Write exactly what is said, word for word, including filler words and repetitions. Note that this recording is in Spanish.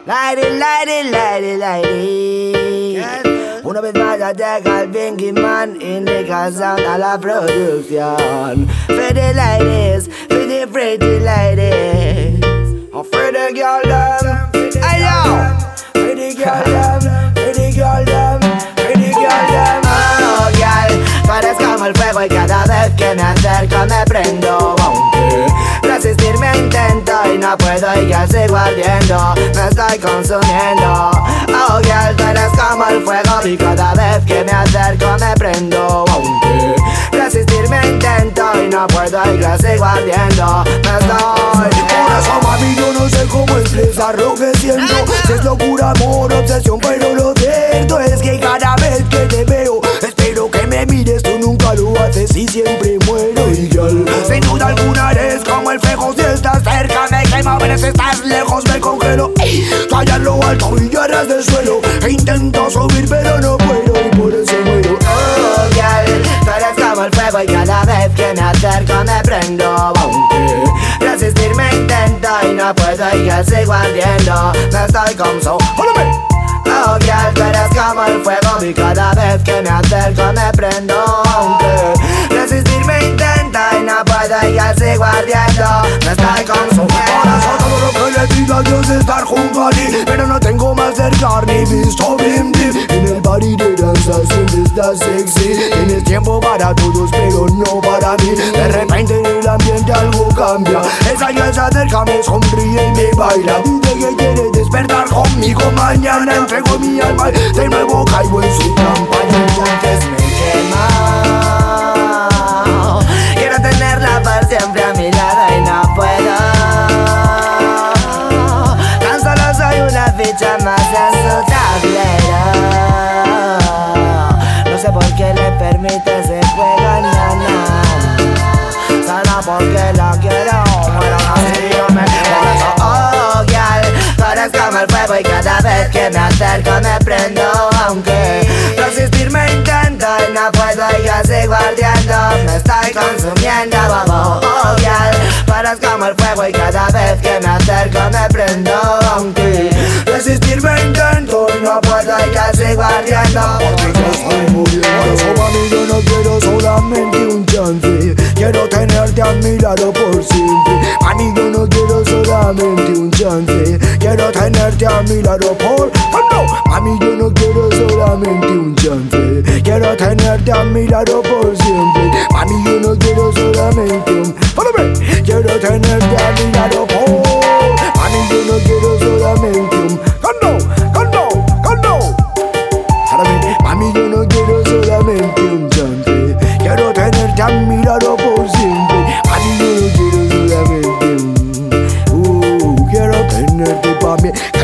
Lady, lady, lady, lady. Una vez más ya llega el Bingy Man, indica sound a la producción. For the ladies, for the pretty ladies, oh, for the girl them, hey yo, for the girl them, for the girl them, for the girl them. Oh girl, tú eres como el fuego y cada vez que me acerco me prendo. Aunque resistirme intento y no puedo y ya sigo ardiendo, me estoy consumiendo. Oh girl, tú eres como el fuego y cada vez que me acerco me prendo. Aunque resistirme intento y no puedo y ya sigo ardiendo, me estoy. Por eso mami yo no sé cómo expresar lo que siento. Si es locura, amor, obsesión, pero lo cierto es que cada vez que te veo espero que me mires, tú nunca lo haces y siempre muero. Y girl, sin duda alguna eres como el fuego, si estás cerca me quema, pero si estás lejos me congelo. Tú allá en lo alto y yo ras del suelo, e intento subir pero no puedo y por eso muero. Oh girl, tú eres como el fuego y cada vez que me acerco me prendo. Aunque resistirme intento y no puedo y ya sigo ardiendo, me estoy consumiendo. Oh girl, tú eres como el fuego y cada vez que me acerco me prendo. Aunque resistirme intento y no puedo y ya sigo ardiendo, me estoy consumiendo. Ahora solo todo lo que le pido a Dios es estar junto a ti, pero no tengo más cerca ni visto bien deep. En el party de danza siempre estás sexy, tienes tiempo para todos pero no para mí. De repente en el ambiente algo cambia, esa ya se acerca, me sonríe y me baila. Dice que quiere despertar conmigo mañana, entrego mi alma, de nuevo caigo en su campaña. Entonces me quema, quiero tenerla por siempre a mi lado y no puedo. Tan solo soy una ficha más en su tablero. No sé por qué le permite ese juego, nana, solo porque la quiero. Bueno, así yo me quedo. Oh, girl, tú eres como el fuego y cada vez que me acerco me prendo. Aunque resistirme intento y no puedo y yo sigo ardiendo, me estoy consumiendo, bobo. Oh girl, tú eres como el fuego y cada vez que me acerco me prendo. Aunque resistirme intento y no puedo y yo sigo ardiendo, porque yo estoy muriendo. Por eso mami yo no quiero solamente un chance, quiero tenerte a mi lado por siempre. Mami yo no quiero solamente un chance, quiero tenerte a mi lado por... Oh, no. Mami yo no quiero solamente un chance, quiero tenerte a mi lado por siempre. Mami yo no quiero solamente un... Follow me. Quiero tenerte a mi lado por... Mami yo no quiero solamente un... Condo, condo, condo. Mami yo no quiero solamente un chance, quiero tenerte a mi lado por siempre. Mami yo no quiero solamente un... Uh, quiero tenerte pa' mí.